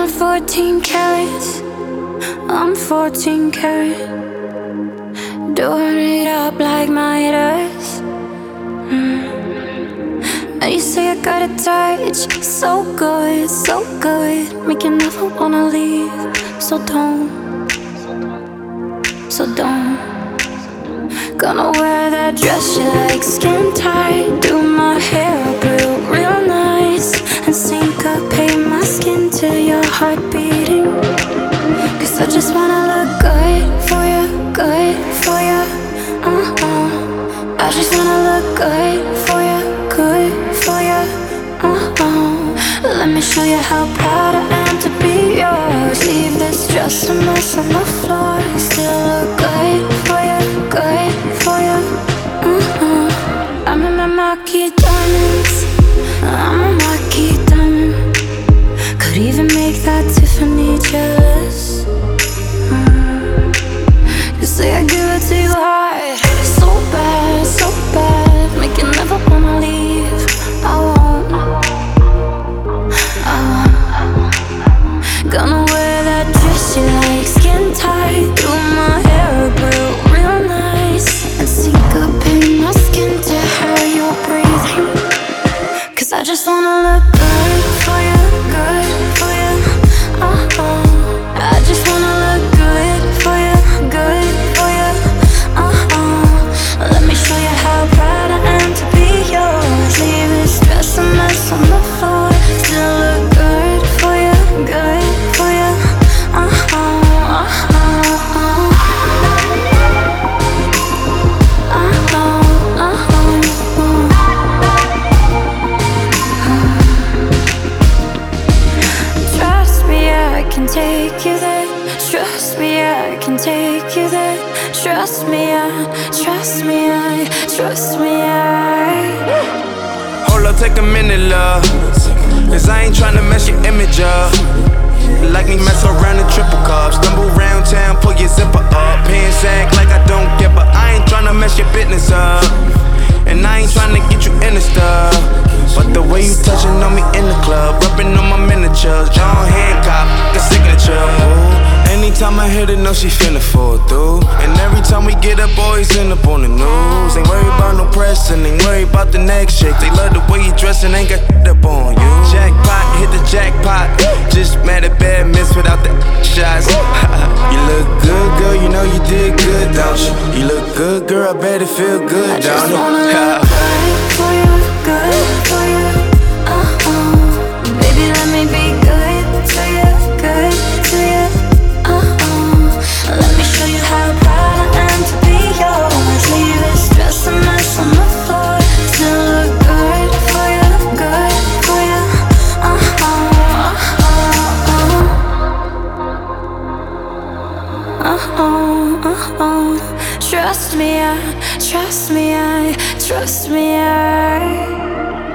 14 carats, I'm 14 carat. Doing it up like Midas. And you say I got a touch, so good, so good. Make you never wanna leave. So don't. Gonna wear that dress you like, skin tight. Do my hair up real nice. And syncopate my skin to your heart beating. Cause I just wanna look good for you, good for you. I just wanna look good for you, good for you. Let me show you how proud I am to be yours. Leave this dress a mess on the floor. Still look good for you, good for you. I'm in my marquee diamonds. I'm a marquee diamond. Could even make that Tiffany jealous. You say I give it to you hard, so bad, so bad. Make you never wanna leave. I won't. Gonna wear that dress you like, skin tight. Do my hair up real nice. And syncopate my skin to how you're breathing. Cause I just wanna look good for you, good for you. I just wanna look good for you, good for you. Let me show you how proud I am to be yours. Leave this dress a mess on the floor. Still look good for you, good for you. Trust me, I can take you there. Trust me, I can take you there. Trust me, trust me, trust me, Hold up, take a minute, love. Cause I ain't tryna mess your image up. Like me mess around in triple cups. Stumble round town, pull your zipper up. Pants act like I don't give a. I ain't tryna mess your business up. And I ain't tryna get you in the stuff. But the way you touching on me in the club, rubbing on my miniatures, John Hancock, the signature. Ooh. Anytime I hit it, know she finna fall through. And every time we get up, always end up on the news. Ain't worried about no press and ain't worried about the next chick. They love the way you dress and ain't got up on you. Jackpot, hit the jackpot. Just mad at bad miss without the shots. You look good, girl, you know you did good, don't you? You look good, girl, I bet it feel good, don't it? Good for you, good for you. Baby, let me be good to you, good to you. Let me show you how proud I am to be yours. Leave this dress a mess on the floor. Still look good for you, good for you. Trust me, trust me, trust me,